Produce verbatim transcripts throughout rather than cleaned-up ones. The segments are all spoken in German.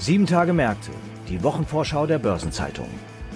Sieben Tage Märkte, die Wochenvorschau der Börsenzeitung.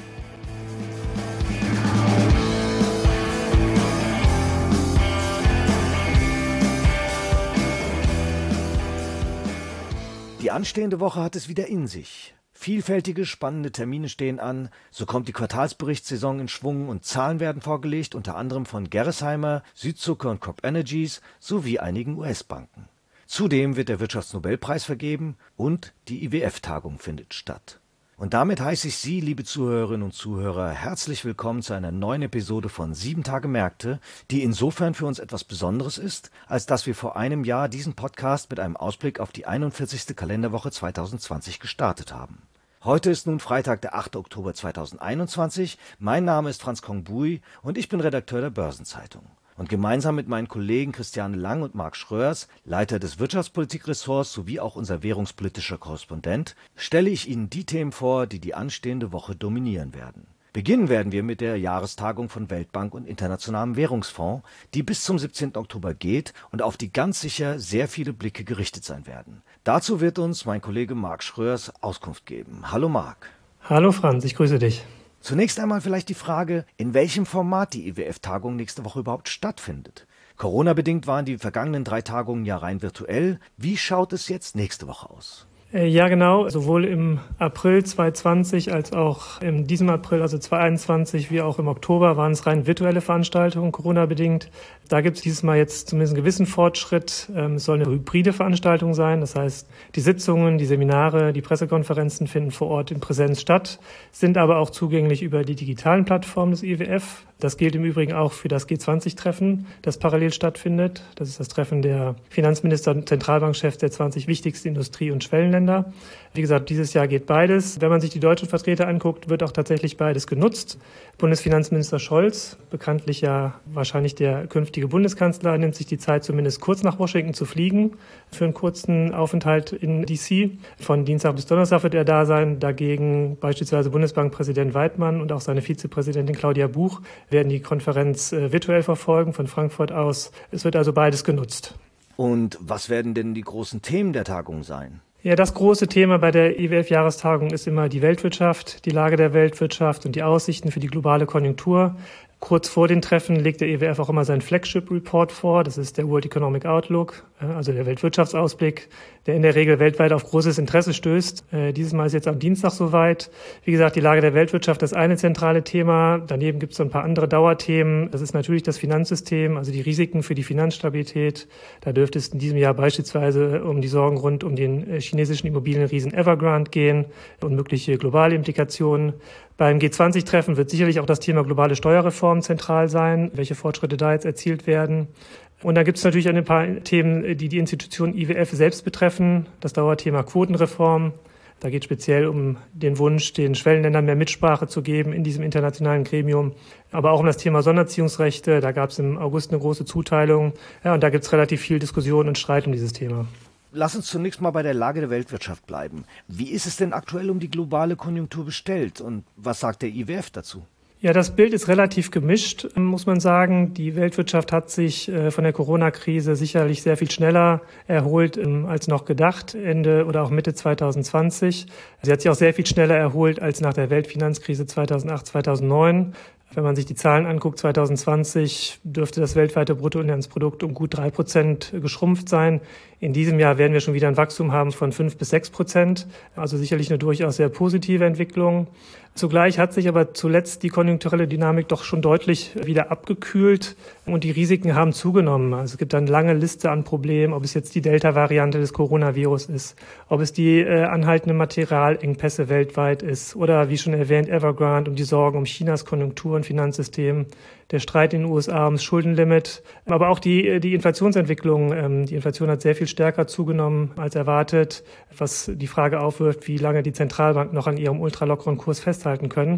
Die anstehende Woche hat es wieder in sich. Vielfältige, spannende Termine stehen an, so kommt die Quartalsberichtssaison in Schwung und Zahlen werden vorgelegt, unter anderem von Gerresheimer, Südzucker und Crop Energies sowie einigen U S-Banken. Zudem wird der Wirtschaftsnobelpreis vergeben und die I W F-Tagung findet statt. Und damit heiße ich Sie, liebe Zuhörerinnen und Zuhörer, herzlich willkommen zu einer neuen Episode von Sieben Tage Märkte, die insofern für uns etwas Besonderes ist, als dass wir vor einem Jahr diesen Podcast mit einem Ausblick auf die einundvierzigste Kalenderwoche zweitausendzwanzig gestartet haben. Heute ist nun Freitag, der achte Oktober zweitausendeinundzwanzig. Mein Name ist Franz Kongbui und ich bin Redakteur der Börsenzeitung. Und gemeinsam mit meinen Kollegen Christiane Lang und Marc Schröers, Leiter des Wirtschaftspolitikressorts sowie auch unser währungspolitischer Korrespondent, stelle ich Ihnen die Themen vor, die die anstehende Woche dominieren werden. Beginnen werden wir mit der Jahrestagung von Weltbank und Internationalem Währungsfonds, die bis zum siebzehnten Oktober geht und auf die ganz sicher sehr viele Blicke gerichtet sein werden. Dazu wird uns mein Kollege Marc Schröers Auskunft geben. Hallo Marc. Hallo Franz, ich grüße dich. Zunächst einmal vielleicht die Frage, in welchem Format die I W F-Tagung nächste Woche überhaupt stattfindet. Corona-bedingt waren die vergangenen drei Tagungen ja rein virtuell. Wie schaut es jetzt nächste Woche aus? Ja, genau. Sowohl im April zweitausendzwanzig als auch in diesem April, also zweitausendeinundzwanzig, wie auch im Oktober, waren es rein virtuelle Veranstaltungen, Corona-bedingt. Da gibt es dieses Mal jetzt zumindest einen gewissen Fortschritt. Es soll eine hybride Veranstaltung sein. Das heißt, die Sitzungen, die Seminare, die Pressekonferenzen finden vor Ort in Präsenz statt, sind aber auch zugänglich über die digitalen Plattformen des I W F. Das gilt im Übrigen auch für das G zwanzig-Treffen, das parallel stattfindet. Das ist das Treffen der Finanzminister und Zentralbankchefs der zwanzig wichtigsten Industrie- und Schwellenländer. Wie gesagt, dieses Jahr geht beides. Wenn man sich die deutschen Vertreter anguckt, wird auch tatsächlich beides genutzt. Bundesfinanzminister Scholz, bekanntlich ja wahrscheinlich der künftige Bundeskanzler, nimmt sich die Zeit, zumindest kurz nach Washington zu fliegen für einen kurzen Aufenthalt in D C. Von Dienstag bis Donnerstag wird er da sein. Dagegen beispielsweise Bundesbankpräsident Weidmann und auch seine Vizepräsidentin Claudia Buch werden die Konferenz äh, virtuell verfolgen von Frankfurt aus. Es wird also beides genutzt. Und was werden denn die großen Themen der Tagung sein? Ja, das große Thema bei der I W F-Jahrestagung ist immer die Weltwirtschaft, die Lage der Weltwirtschaft und die Aussichten für die globale Konjunktur. Kurz vor den Treffen legt der I W F auch immer seinen Flagship-Report vor. Das ist der World Economic Outlook, also der Weltwirtschaftsausblick, der in der Regel weltweit auf großes Interesse stößt. Dieses Mal ist jetzt am Dienstag soweit. Wie gesagt, die Lage der Weltwirtschaft ist eine zentrale Thema. Daneben gibt es so ein paar andere Dauerthemen. Das ist natürlich das Finanzsystem, also die Risiken für die Finanzstabilität. Da dürfte es in diesem Jahr beispielsweise um die Sorgen rund um den chinesischen Immobilienriesen Evergrande gehen und mögliche globale Implikationen. Beim G zwanzig-Treffen wird sicherlich auch das Thema globale Steuerreform zentral sein, welche Fortschritte da jetzt erzielt werden. Und dann gibt es natürlich ein paar Themen, die die Institution I W F selbst betreffen. Das Dauerthema Quotenreform. Da geht es speziell um den Wunsch, den Schwellenländern mehr Mitsprache zu geben in diesem internationalen Gremium. Aber auch um das Thema Sonderziehungsrechte. Da gab es im August eine große Zuteilung. Ja, und da gibt es relativ viel Diskussion und Streit um dieses Thema. Lass uns zunächst mal bei der Lage der Weltwirtschaft bleiben. Wie ist es denn aktuell um die globale Konjunktur bestellt und was sagt der I W F dazu? Ja, das Bild ist relativ gemischt, muss man sagen. Die Weltwirtschaft hat sich von der Corona-Krise sicherlich sehr viel schneller erholt als noch gedacht, Ende oder auch Mitte zweitausendzwanzig. Sie hat sich auch sehr viel schneller erholt als nach der Weltfinanzkrise zweitausendacht, zweitausendneun. Wenn man sich die Zahlen anguckt, zweitausendzwanzig dürfte das weltweite Bruttoinlandsprodukt um gut drei Prozent geschrumpft sein. In diesem Jahr werden wir schon wieder ein Wachstum haben von fünf bis sechs Prozent. Also sicherlich eine durchaus sehr positive Entwicklung. Zugleich hat sich aber zuletzt die konjunkturelle Dynamik doch schon deutlich wieder abgekühlt und die Risiken haben zugenommen. Also es gibt eine lange Liste an Problemen, ob es jetzt die Delta-Variante des Coronavirus ist, ob es die äh, anhaltende Materialengpässe weltweit ist oder wie schon erwähnt Evergrande und die Sorgen um Chinas Konjunktur und Finanzsystem, der Streit in den U S A ums Schuldenlimit, aber auch die, die Inflationsentwicklung. Ähm, die Inflation hat sehr viel stärker zugenommen als erwartet, was die Frage aufwirft, wie lange die Zentralbanken noch an ihrem ultralockeren Kurs festhalten können.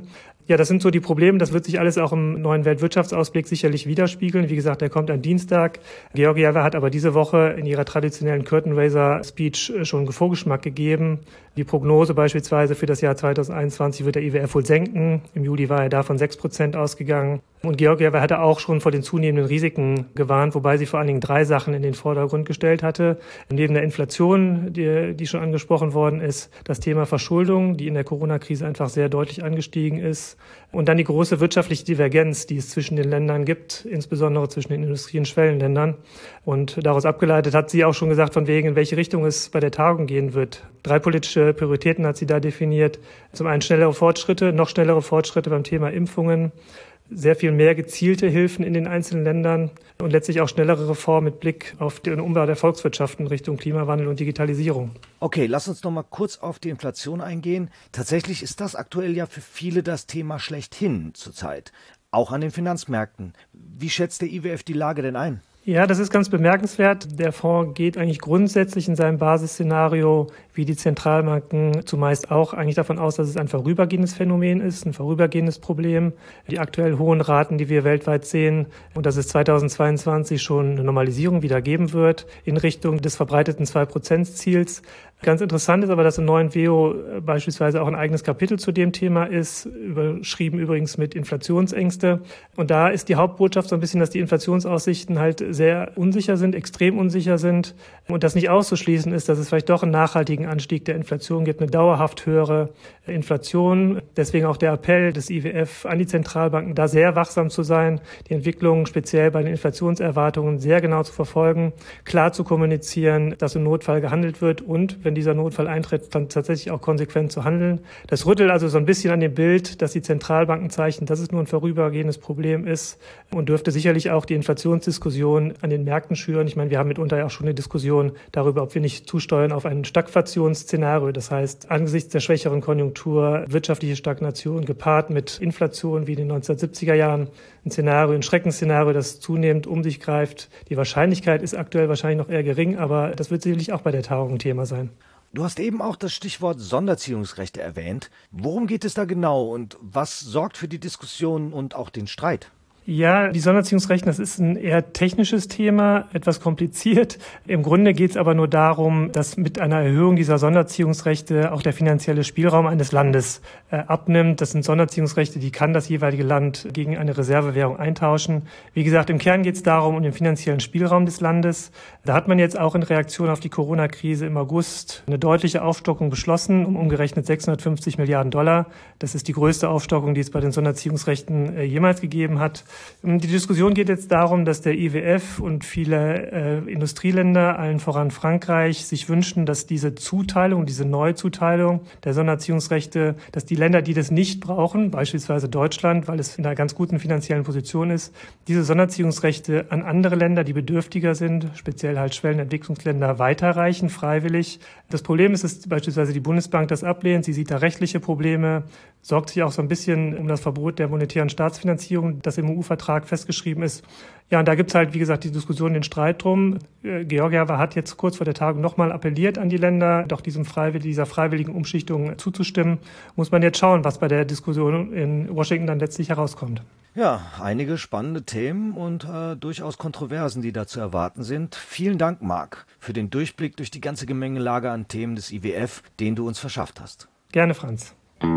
Ja, das sind so die Probleme. Das wird sich alles auch im neuen Weltwirtschaftsausblick sicherlich widerspiegeln. Wie gesagt, der kommt am Dienstag. Georgieva hat aber diese Woche in ihrer traditionellen Curtain-Raiser-Speech schon einen Vorgeschmack gegeben. Die Prognose beispielsweise für das Jahr zweitausendeinundzwanzig wird der I W F wohl senken. Im Juli war er da von sechs Prozent ausgegangen. Und Georgieva hatte auch schon vor den zunehmenden Risiken gewarnt, wobei sie vor allen Dingen drei Sachen in den Vordergrund gestellt hatte. Neben der Inflation, die, die schon angesprochen worden ist, das Thema Verschuldung, die in der Corona-Krise einfach sehr deutlich angestiegen ist. Und dann die große wirtschaftliche Divergenz, die es zwischen den Ländern gibt, insbesondere zwischen den Industrie- und Schwellenländern. Und daraus abgeleitet hat sie auch schon gesagt, von wegen, in welche Richtung es bei der Tagung gehen wird. Drei politische Prioritäten hat sie da definiert. Zum einen schnellere Fortschritte, noch schnellere Fortschritte beim Thema Impfungen, sehr viel mehr gezielte Hilfen in den einzelnen Ländern und letztlich auch schnellere Reformen mit Blick auf den Umbau der Volkswirtschaften Richtung Klimawandel und Digitalisierung. Okay, lass uns noch mal kurz auf die Inflation eingehen. Tatsächlich ist das aktuell ja für viele das Thema schlechthin zurzeit, auch an den Finanzmärkten. Wie schätzt der I W F die Lage denn ein? Ja, das ist ganz bemerkenswert. Der Fonds geht eigentlich grundsätzlich in seinem Basisszenario, wie die Zentralbanken zumeist auch, eigentlich davon aus, dass es ein vorübergehendes Phänomen ist, ein vorübergehendes Problem. Die aktuell hohen Raten, die wir weltweit sehen, und dass es zweitausendzweiundzwanzig schon eine Normalisierung wieder geben wird in Richtung des verbreiteten zwei Prozent Ziels. Ganz interessant ist aber, dass im neuen W E O beispielsweise auch ein eigenes Kapitel zu dem Thema ist, überschrieben übrigens mit Inflationsängste. Und da ist die Hauptbotschaft so ein bisschen, dass die Inflationsaussichten halt sehr unsicher sind, extrem unsicher sind und dass nicht auszuschließen ist, dass es vielleicht doch einen nachhaltigen Anstieg der Inflation gibt, eine dauerhaft höhere Inflation. Deswegen auch der Appell des I W F an die Zentralbanken, da sehr wachsam zu sein, die Entwicklung speziell bei den Inflationserwartungen sehr genau zu verfolgen, klar zu kommunizieren, dass im Notfall gehandelt wird und, wenn dieser Notfall eintritt, dann tatsächlich auch konsequent zu handeln. Das rüttelt also so ein bisschen an dem Bild, dass die Zentralbanken zeichnen, dass es nur ein vorübergehendes Problem ist und dürfte sicherlich auch die Inflationsdiskussion an den Märkten schüren. Ich meine, wir haben mitunter ja auch schon eine Diskussion darüber, ob wir nicht zusteuern auf ein Stagflationsszenario. Das heißt, angesichts der schwächeren Konjunktur, wirtschaftliche Stagnation gepaart mit Inflation wie in den neunzehnhundertsiebziger Jahren, ein Szenario, ein Schreckensszenario, das zunehmend um sich greift. Die Wahrscheinlichkeit ist aktuell wahrscheinlich noch eher gering, aber das wird sicherlich auch bei der Tagung ein Thema sein. Du hast eben auch das Stichwort Sonderziehungsrechte erwähnt. Worum geht es da genau und was sorgt für die Diskussion und auch den Streit? Ja, die Sonderziehungsrechte, das ist ein eher technisches Thema, etwas kompliziert. Im Grunde geht es aber nur darum, dass mit einer Erhöhung dieser Sonderziehungsrechte auch der finanzielle Spielraum eines Landes äh, abnimmt. Das sind Sonderziehungsrechte, die kann das jeweilige Land gegen eine Reservewährung eintauschen. Wie gesagt, im Kern geht es darum, um den finanziellen Spielraum des Landes. Da hat man jetzt auch in Reaktion auf die Corona-Krise im August eine deutliche Aufstockung beschlossen, um umgerechnet sechshundertfünfzig Milliarden Dollar. Das ist die größte Aufstockung, die es bei den Sonderziehungsrechten äh, jemals gegeben hat. Die Diskussion geht jetzt darum, dass der I W F und viele äh, Industrieländer, allen voran Frankreich, sich wünschen, dass diese Zuteilung, diese Neuzuteilung der Sonderziehungsrechte, dass die Länder, die das nicht brauchen, beispielsweise Deutschland, weil es in einer ganz guten finanziellen Position ist, diese Sonderziehungsrechte an andere Länder, die bedürftiger sind, speziell halt Schwellenentwicklungsländer, weiterreichen, freiwillig. Das Problem ist, dass beispielsweise die Bundesbank das ablehnt. Sie sieht da rechtliche Probleme, sorgt sich auch so ein bisschen um das Verbot der monetären Staatsfinanzierung, das im E U-Vertrag festgeschrieben ist. Ja, und da gibt's halt, wie gesagt, die Diskussion, den Streit drum. Äh, Georgieva hat jetzt kurz vor der Tagung nochmal appelliert an die Länder, doch diesem freiwillig, dieser freiwilligen Umschichtung zuzustimmen. Muss man jetzt schauen, was bei der Diskussion in Washington dann letztlich herauskommt. Ja, einige spannende Themen und äh, durchaus Kontroversen, die da zu erwarten sind. Vielen Dank, Marc, für den Durchblick durch die ganze Gemengelage an Themen des I W F, den du uns verschafft hast. Gerne, Franz.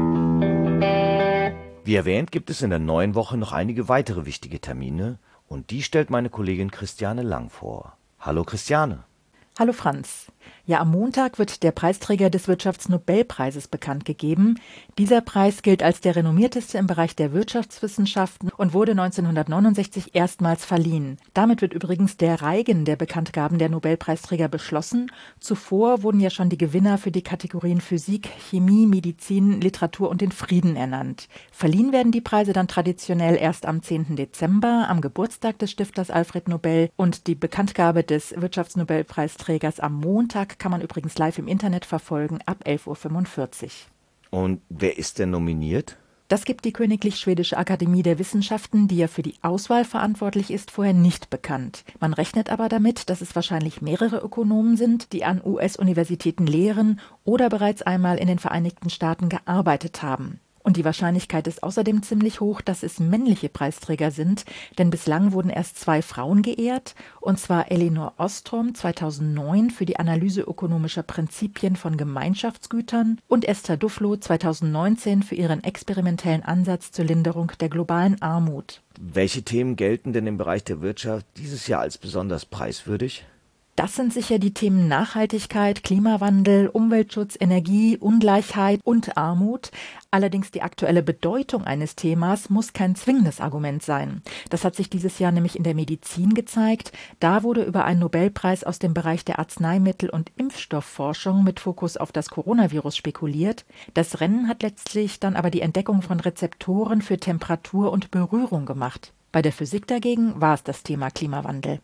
Wie erwähnt, gibt es in der neuen Woche noch einige weitere wichtige Termine und die stellt meine Kollegin Christiane Lang vor. Hallo Christiane. Hallo Franz. Ja, am Montag wird der Preisträger des Wirtschaftsnobelpreises bekannt gegeben. Dieser Preis gilt als der renommierteste im Bereich der Wirtschaftswissenschaften und wurde neunzehnhundertneunundsechzig erstmals verliehen. Damit wird übrigens der Reigen der Bekanntgaben der Nobelpreisträger beschlossen. Zuvor wurden ja schon die Gewinner für die Kategorien Physik, Chemie, Medizin, Literatur und den Frieden ernannt. Verliehen werden die Preise dann traditionell erst am zehnten Dezember, am Geburtstag des Stifters Alfred Nobel, und die Bekanntgabe des Wirtschaftsnobelpreisträgers am Montag kann man übrigens live im Internet verfolgen ab elf Uhr fünfundvierzig. Und wer ist denn nominiert? Das gibt die Königlich Schwedische Akademie der Wissenschaften, die ja für die Auswahl verantwortlich ist, vorher nicht bekannt. Man rechnet aber damit, dass es wahrscheinlich mehrere Ökonomen sind, die an U S-Universitäten lehren oder bereits einmal in den Vereinigten Staaten gearbeitet haben. Und die Wahrscheinlichkeit ist außerdem ziemlich hoch, dass es männliche Preisträger sind, denn bislang wurden erst zwei Frauen geehrt, und zwar Elinor Ostrom zweitausendneun für die Analyse ökonomischer Prinzipien von Gemeinschaftsgütern und Esther Duflo zweitausendneunzehn für ihren experimentellen Ansatz zur Linderung der globalen Armut. Welche Themen gelten denn im Bereich der Wirtschaft dieses Jahr als besonders preiswürdig? Das sind sicher die Themen Nachhaltigkeit, Klimawandel, Umweltschutz, Energie, Ungleichheit und Armut. Allerdings die aktuelle Bedeutung eines Themas muss kein zwingendes Argument sein. Das hat sich dieses Jahr nämlich in der Medizin gezeigt. Da wurde über einen Nobelpreis aus dem Bereich der Arzneimittel- und Impfstoffforschung mit Fokus auf das Coronavirus spekuliert. Das Rennen hat letztlich dann aber die Entdeckung von Rezeptoren für Temperatur und Berührung gemacht. Bei der Physik dagegen war es das Thema Klimawandel.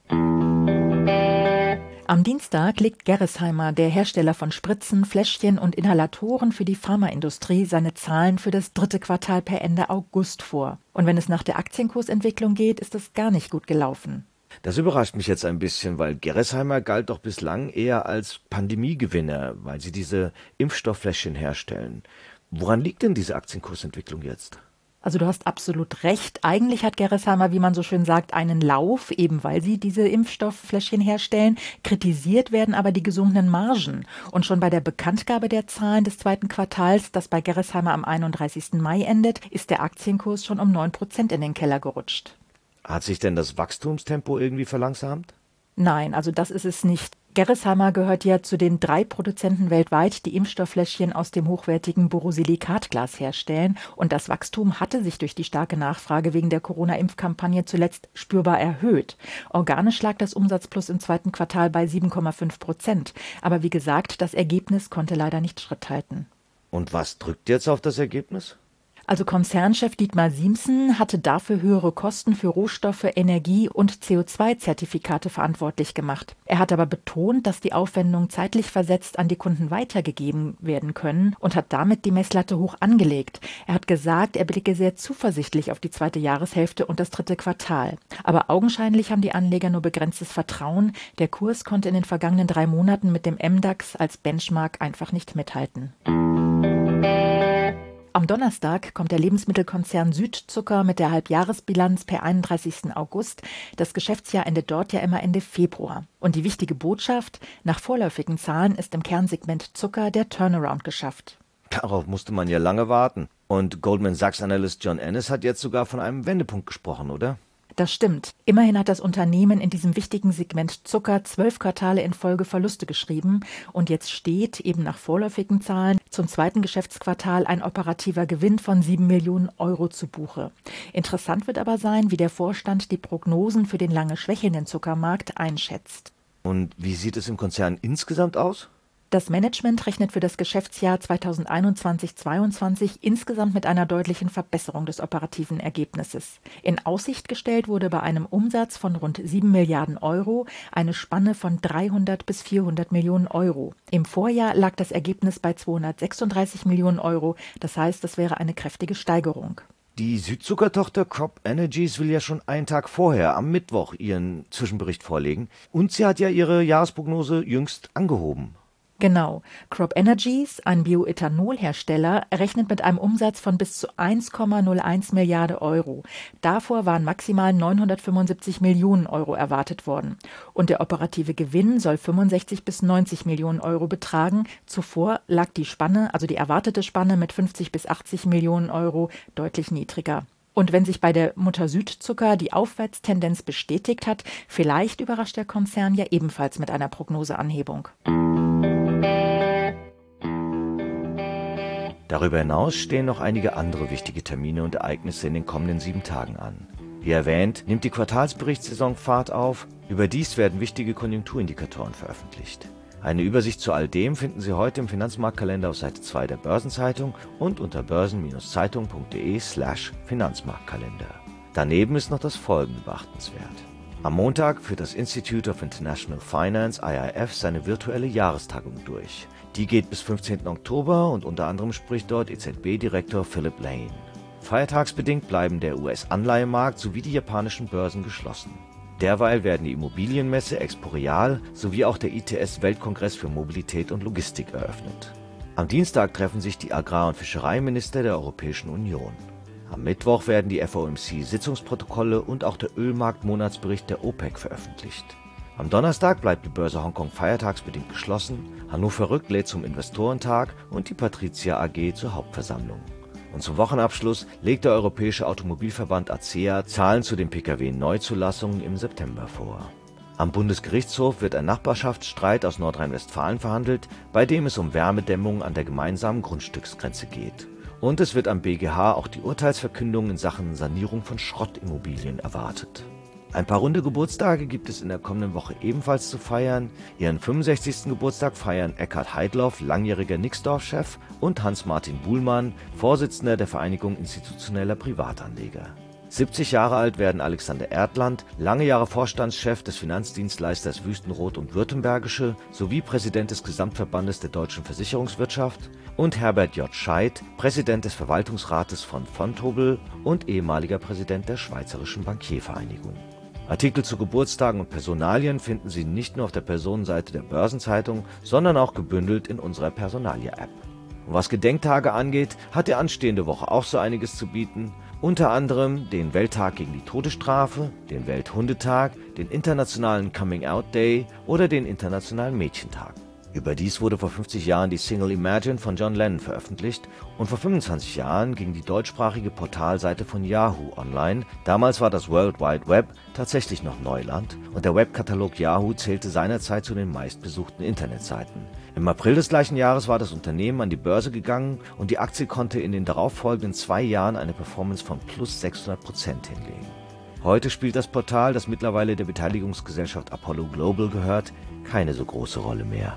Am Dienstag legt Gerresheimer, der Hersteller von Spritzen, Fläschchen und Inhalatoren für die Pharmaindustrie, seine Zahlen für das dritte Quartal per Ende August vor. Und wenn es nach der Aktienkursentwicklung geht, ist es gar nicht gut gelaufen. Das überrascht mich jetzt ein bisschen, weil Gerresheimer galt doch bislang eher als Pandemiegewinner, weil sie diese Impfstofffläschchen herstellen. Woran liegt denn diese Aktienkursentwicklung jetzt? Also du hast absolut recht. Eigentlich hat Gerresheimer, wie man so schön sagt, einen Lauf, eben weil sie diese Impfstofffläschchen herstellen. Kritisiert werden aber die gesunkenen Margen. Und schon bei der Bekanntgabe der Zahlen des zweiten Quartals, das bei Gerresheimer am einunddreißigsten Mai endet, ist der Aktienkurs schon um neun Prozent in den Keller gerutscht. Hat sich denn das Wachstumstempo irgendwie verlangsamt? Nein, also das ist es nicht. Gerresheimer gehört ja zu den drei Produzenten weltweit, die Impfstofffläschchen aus dem hochwertigen Borosilikatglas herstellen. Und das Wachstum hatte sich durch die starke Nachfrage wegen der Corona-Impfkampagne zuletzt spürbar erhöht. Organisch lag das Umsatzplus im zweiten Quartal bei sieben Komma fünf Prozent. Aber wie gesagt, das Ergebnis konnte leider nicht Schritt halten. Und was drückt jetzt auf das Ergebnis? Also Konzernchef Dietmar Siemssen hatte dafür höhere Kosten für Rohstoffe, Energie und C O zwei Zertifikate verantwortlich gemacht. Er hat aber betont, dass die Aufwendungen zeitlich versetzt an die Kunden weitergegeben werden können und hat damit die Messlatte hoch angelegt. Er hat gesagt, er blicke sehr zuversichtlich auf die zweite Jahreshälfte und das dritte Quartal. Aber augenscheinlich haben die Anleger nur begrenztes Vertrauen. Der Kurs konnte in den vergangenen drei Monaten mit dem M DAX als Benchmark einfach nicht mithalten. Am Donnerstag kommt der Lebensmittelkonzern Südzucker mit der Halbjahresbilanz per einunddreißigsten August. Das Geschäftsjahr endet dort ja immer Ende Februar. Und die wichtige Botschaft: Nach vorläufigen Zahlen ist im Kernsegment Zucker der Turnaround geschafft. Darauf musste man ja lange warten. Und Goldman Sachs-Analyst John Ennis hat jetzt sogar von einem Wendepunkt gesprochen, oder? Das stimmt. Immerhin hat das Unternehmen in diesem wichtigen Segment Zucker zwölf Quartale in Folge Verluste geschrieben. Und jetzt steht, eben nach vorläufigen Zahlen, zum zweiten Geschäftsquartal ein operativer Gewinn von sieben Millionen Euro zu Buche. Interessant wird aber sein, wie der Vorstand die Prognosen für den lange schwächelnden Zuckermarkt einschätzt. Und wie sieht es im Konzern insgesamt aus? Das Management rechnet für das Geschäftsjahr zweitausendeinundzwanzig zweiundzwanzig insgesamt mit einer deutlichen Verbesserung des operativen Ergebnisses. In Aussicht gestellt wurde bei einem Umsatz von rund sieben Milliarden Euro eine Spanne von dreihundert bis vierhundert Millionen Euro. Im Vorjahr lag das Ergebnis bei zweihundertsechsunddreißig Millionen Euro, das heißt, das wäre eine kräftige Steigerung. Die Südzuckertochter Crop Energies will ja schon einen Tag vorher, am Mittwoch, ihren Zwischenbericht vorlegen. Und sie hat ja ihre Jahresprognose jüngst angehoben. Genau. Crop Energies, ein Bioethanolhersteller, rechnet mit einem Umsatz von bis zu eins Komma null eins Milliarden Euro. Davor waren maximal neunhundertfünfundsiebzig Millionen Euro erwartet worden. Und der operative Gewinn soll fünfundsechzig bis neunzig Millionen Euro betragen. Zuvor lag die Spanne, also die erwartete Spanne mit fünfzig bis achtzig Millionen Euro, deutlich niedriger. Und wenn sich bei der Mutter Südzucker die Aufwärtstendenz bestätigt hat, vielleicht überrascht der Konzern ja ebenfalls mit einer Prognoseanhebung. Darüber hinaus stehen noch einige andere wichtige Termine und Ereignisse in den kommenden sieben Tagen an. Wie erwähnt, nimmt die Quartalsberichtssaison Fahrt auf. Überdies werden wichtige Konjunkturindikatoren veröffentlicht. Eine Übersicht zu all dem finden Sie heute im Finanzmarktkalender auf Seite zwei der Börsenzeitung und unter börsen-zeitung.de slash Finanzmarktkalender. Daneben ist noch das Folgende beachtenswert. Am Montag führt das Institute of International Finance I I F seine virtuelle Jahrestagung durch. Die geht bis fünfzehnten Oktober und unter anderem spricht dort E Z B-Direktor Philip Lane. Feiertagsbedingt bleiben der U S-Anleihemarkt sowie die japanischen Börsen geschlossen. Derweil werden die Immobilienmesse Expo Real sowie auch der I T S-Weltkongress für Mobilität und Logistik eröffnet. Am Dienstag treffen sich die Agrar- und Fischereiminister der Europäischen Union. Am Mittwoch werden die F O M C-Sitzungsprotokolle und auch der Ölmarkt-Monatsbericht der OPEC veröffentlicht. Am Donnerstag bleibt die Börse Hongkong feiertagsbedingt geschlossen, Hannover Rück lädt zum Investorentag und die Patrizia A G zur Hauptversammlung. Und zum Wochenabschluss legt der Europäische Automobilverband A C E A Zahlen zu den Pkw-Neuzulassungen im September vor. Am Bundesgerichtshof wird ein Nachbarschaftsstreit aus Nordrhein-Westfalen verhandelt, bei dem es um Wärmedämmung an der gemeinsamen Grundstücksgrenze geht. Und es wird am B G H auch die Urteilsverkündung in Sachen Sanierung von Schrottimmobilien erwartet. Ein paar runde Geburtstage gibt es in der kommenden Woche ebenfalls zu feiern. Ihren fünfundsechzigsten Geburtstag feiern Eckhard Heidloff, langjähriger Nixdorf-Chef, und Hans-Martin Buhlmann, Vorsitzender der Vereinigung institutioneller Privatanleger. siebzig Jahre alt werden Alexander Erdland, lange Jahre Vorstandschef des Finanzdienstleisters Wüstenrot und Württembergische sowie Präsident des Gesamtverbandes der deutschen Versicherungswirtschaft, und Herbert J. Scheidt, Präsident des Verwaltungsrates von Vontobel und ehemaliger Präsident der Schweizerischen Bankiervereinigung. Artikel zu Geburtstagen und Personalien finden Sie nicht nur auf der Personenseite der Börsenzeitung, sondern auch gebündelt in unserer Personalie-App. Und was Gedenktage angeht, hat die anstehende Woche auch so einiges zu bieten. Unter anderem den Welttag gegen die Todesstrafe, den Welthundetag, den Internationalen Coming-out-Day oder den Internationalen Mädchentag. Überdies wurde vor fünfzig Jahren die Single Imagine von John Lennon veröffentlicht und vor fünfundzwanzig Jahren ging die deutschsprachige Portalseite von Yahoo online. Damals war das World Wide Web tatsächlich noch Neuland und der Webkatalog Yahoo zählte seinerzeit zu den meistbesuchten Internetseiten. Im April des gleichen Jahres war das Unternehmen an die Börse gegangen und die Aktie konnte in den darauffolgenden zwei Jahren eine Performance von plus sechshundert Prozent hinlegen. Heute spielt das Portal, das mittlerweile der Beteiligungsgesellschaft Apollo Global gehört, keine so große Rolle mehr.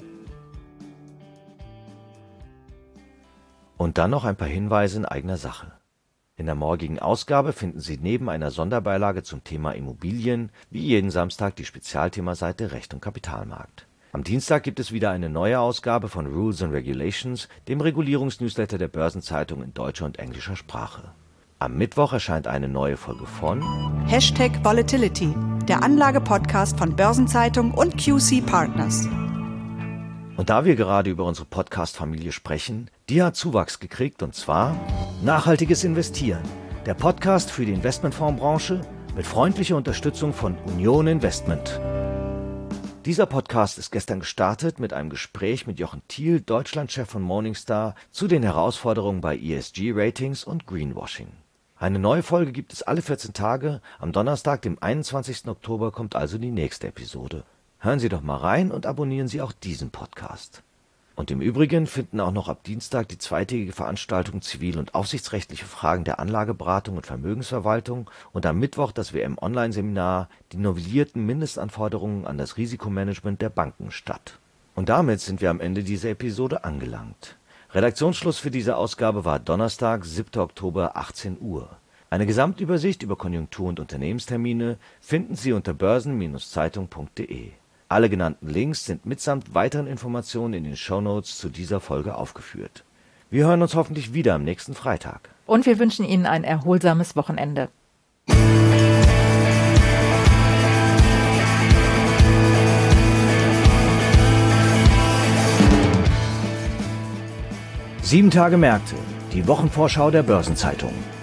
Und dann noch ein paar Hinweise in eigener Sache. In der morgigen Ausgabe finden Sie neben einer Sonderbeilage zum Thema Immobilien wie jeden Samstag die Spezialthemaseite Recht und Kapitalmarkt. Am Dienstag gibt es wieder eine neue Ausgabe von Rules and Regulations, dem Regulierungsnewsletter der Börsenzeitung in deutscher und englischer Sprache. Am Mittwoch erscheint eine neue Folge von Hashtag Volatility, der Anlage-Podcast von Börsenzeitung und Q C Partners. Und da wir gerade über unsere Podcast-Familie sprechen, die hat Zuwachs gekriegt, und zwar Nachhaltiges Investieren, der Podcast für die Investmentfondsbranche mit freundlicher Unterstützung von Union Investment. Dieser Podcast ist gestern gestartet mit einem Gespräch mit Jochen Thiel, Deutschlandchef von Morningstar, zu den Herausforderungen bei E S G-Ratings und Greenwashing. Eine neue Folge gibt es alle vierzehn Tage, am Donnerstag, dem einundzwanzigsten Oktober, kommt also die nächste Episode. Hören Sie doch mal rein und abonnieren Sie auch diesen Podcast. Und im Übrigen finden auch noch ab Dienstag die zweitägige Veranstaltung Zivil- und aufsichtsrechtliche Fragen der Anlageberatung und Vermögensverwaltung und am Mittwoch das W M-Online-Seminar Die novellierten Mindestanforderungen an das Risikomanagement der Banken statt. Und damit sind wir am Ende dieser Episode angelangt. Redaktionsschluss für diese Ausgabe war Donnerstag, siebter Oktober, achtzehn Uhr. Eine Gesamtübersicht über Konjunktur- und Unternehmenstermine finden Sie unter börsen Bindestrich zeitung punkt de. Alle genannten Links sind mitsamt weiteren Informationen in den Shownotes zu dieser Folge aufgeführt. Wir hören uns hoffentlich wieder am nächsten Freitag. Und wir wünschen Ihnen ein erholsames Wochenende. Sieben Tage Märkte, die Wochenvorschau der Börsenzeitung.